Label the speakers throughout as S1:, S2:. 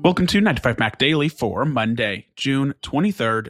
S1: Welcome to 95 Mac Daily for Monday, June 23rd,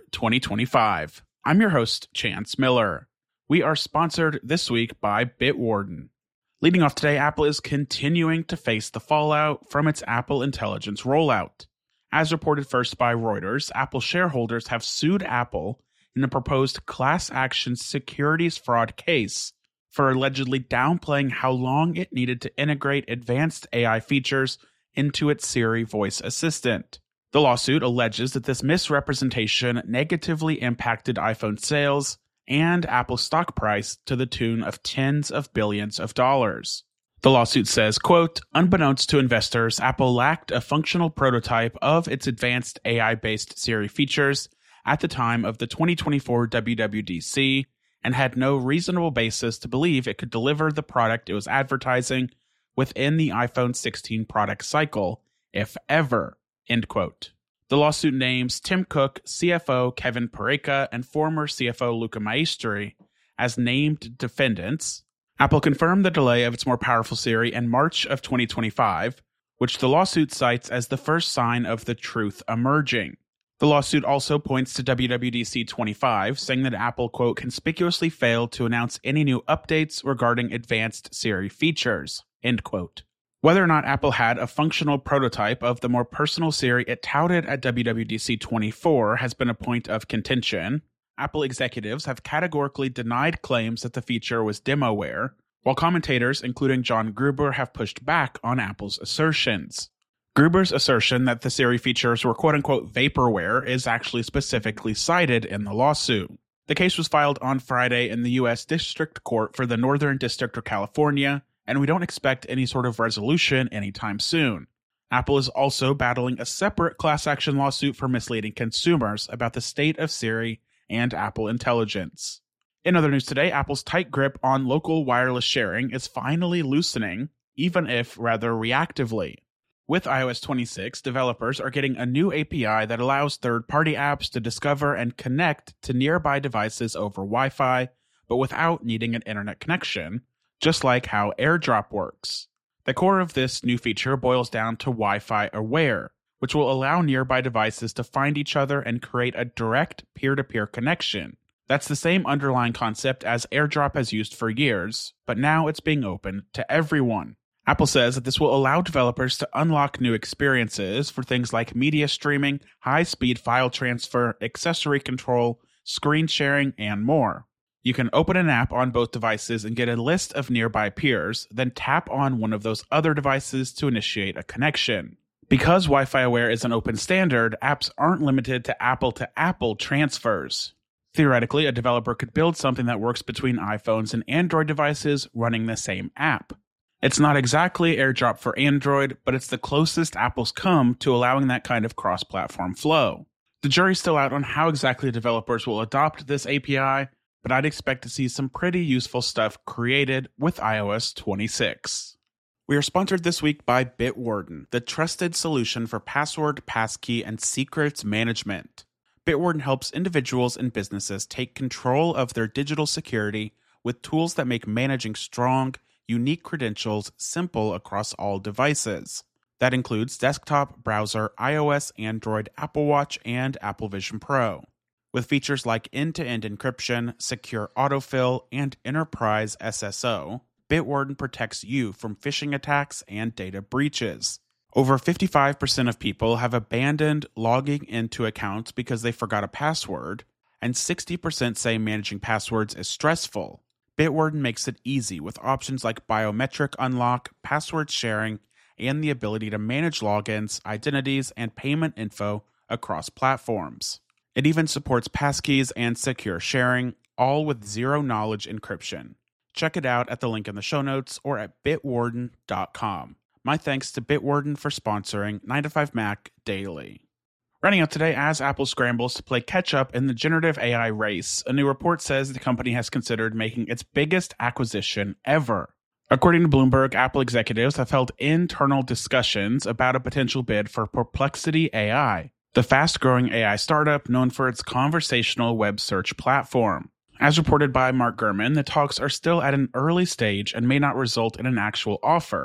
S1: 2025. I'm your host, Chance Miller. We are sponsored this week by Bitwarden. Leading off today, Apple is continuing to face the fallout from its Apple Intelligence rollout. As reported first by Reuters, Apple shareholders have sued Apple in a proposed class action securities fraud case for allegedly downplaying how long it needed to integrate advanced AI features into its Siri voice assistant. The lawsuit alleges that this misrepresentation negatively impacted iPhone sales and Apple's stock price to the tune of tens of billions of dollars. The lawsuit says, quote, unbeknownst to investors, Apple lacked a functional prototype of its advanced AI-based Siri features at the time of the 2024 WWDC and had no reasonable basis to believe it could deliver the product it was advertising within the iPhone 16 product cycle, if ever, end quote. The lawsuit names Tim Cook, CFO Kevin Parekh, and former CFO Luca Maestri as named defendants. Apple confirmed the delay of its more powerful Siri in March of 2025, which the lawsuit cites as the first sign of the truth emerging. The lawsuit also points to WWDC 25, saying that Apple, quote, conspicuously failed to announce any new updates regarding advanced Siri features, end quote. Whether or not Apple had a functional prototype of the more personal Siri it touted at WWDC 24 has been a point of contention. Apple executives have categorically denied claims that the feature was demoware, while commentators, including John Gruber, have pushed back on Apple's assertions. Gruber's assertion that the Siri features were quote-unquote vaporware is actually specifically cited in the lawsuit. The case was filed on Friday in the U.S. District Court for the Northern District of California, and we don't expect any sort of resolution anytime soon. Apple is also battling a separate class action lawsuit for misleading consumers about the state of Siri and Apple Intelligence. In other news today, Apple's tight grip on local wireless sharing is finally loosening, even if rather reactively. With iOS 26, developers are getting a new API that allows third-party apps to discover and connect to nearby devices over Wi-Fi, but without needing an internet connection, just like how AirDrop works. The core of this new feature boils down to Wi-Fi Aware, which will allow nearby devices to find each other and create a direct peer-to-peer connection. That's the same underlying concept as AirDrop has used for years, but now it's being opened to everyone. Apple says that this will allow developers to unlock new experiences for things like media streaming, high-speed file transfer, accessory control, screen sharing, and more. You can open an app on both devices and get a list of nearby peers, then tap on one of those other devices to initiate a connection. Because Wi-Fi Aware is an open standard, apps aren't limited to Apple transfers. Theoretically, a developer could build something that works between iPhones and Android devices running the same app. It's not exactly AirDrop for Android, but it's the closest Apple's come to allowing that kind of cross-platform flow. The jury's still out on how exactly developers will adopt this API, but I'd expect to see some pretty useful stuff created with iOS 26. We are sponsored this week by Bitwarden, the trusted solution for password, passkey, and secrets management. Bitwarden helps individuals and businesses take control of their digital security with tools that make managing strong, unique credentials simple across all devices. That includes desktop, browser, iOS, Android, Apple Watch, and Apple Vision Pro. With features like end-to-end encryption, secure autofill, and enterprise SSO, Bitwarden protects you from phishing attacks and data breaches. Over 55% of people have abandoned logging into accounts because they forgot a password, and 60% say managing passwords is stressful. Bitwarden makes it easy with options like biometric unlock, password sharing, and the ability to manage logins, identities, and payment info across platforms. It even supports passkeys and secure sharing, all with zero-knowledge encryption. Check it out at the link in the show notes or at bitwarden.com. My thanks to Bitwarden for sponsoring 9to5Mac Daily. Running out today, as Apple scrambles to play catch-up in the generative AI race, a new report says the company has considered making its biggest acquisition ever. According to Bloomberg, Apple executives have held internal discussions about a potential bid for Perplexity AI, the fast-growing AI startup known for its conversational web search platform. As reported by Mark Gurman, the talks are still at an early stage and may not result in an actual offer,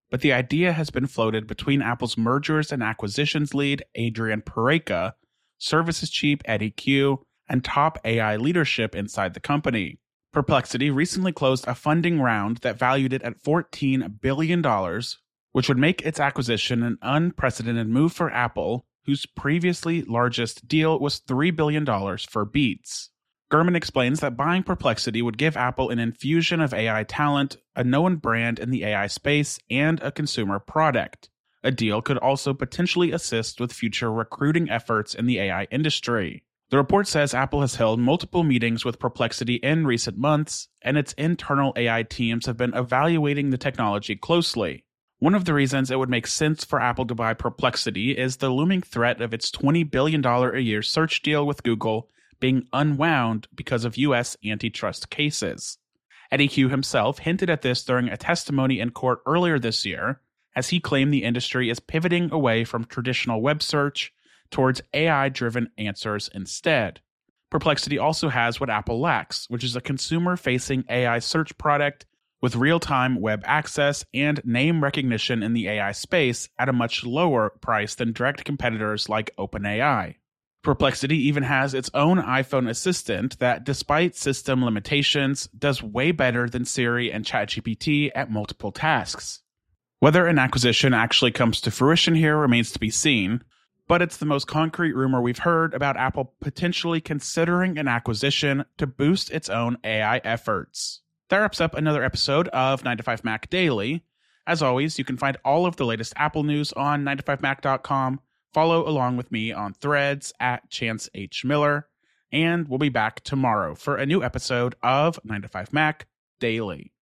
S1: but the idea has been floated between Apple's mergers and acquisitions lead, Adrian Pareca, services chief Eddy Cue, and top AI leadership inside the company. Perplexity recently closed a funding round that valued it at $14 billion, which would make its acquisition an unprecedented move for Apple, whose previously largest deal was $3 billion for Beats. Gurman explains that buying Perplexity would give Apple an infusion of AI talent, a known brand in the AI space, and a consumer product. A deal could also potentially assist with future recruiting efforts in the AI industry. The report says Apple has held multiple meetings with Perplexity in recent months, and its internal AI teams have been evaluating the technology closely. One of the reasons it would make sense for Apple to buy Perplexity is the looming threat of its $20 billion a year search deal with Google being unwound because of U.S. antitrust cases. Eddy Cue himself hinted at this during a testimony in court earlier this year, as he claimed the industry is pivoting away from traditional web search towards AI-driven answers instead. Perplexity also has what Apple lacks, which is a consumer-facing AI search product with real-time web access and name recognition in the AI space at a much lower price than direct competitors like OpenAI. Perplexity even has its own iPhone assistant that, despite system limitations, does way better than Siri and ChatGPT at multiple tasks. Whether an acquisition actually comes to fruition here remains to be seen, but it's the most concrete rumor we've heard about Apple potentially considering an acquisition to boost its own AI efforts. That wraps up another episode of 9to5Mac Daily. As always, you can find all of the latest Apple news on 9to5mac.com. Follow along with me on Threads at Chance H. Miller, and we'll be back tomorrow for a new episode of 9to5Mac Daily.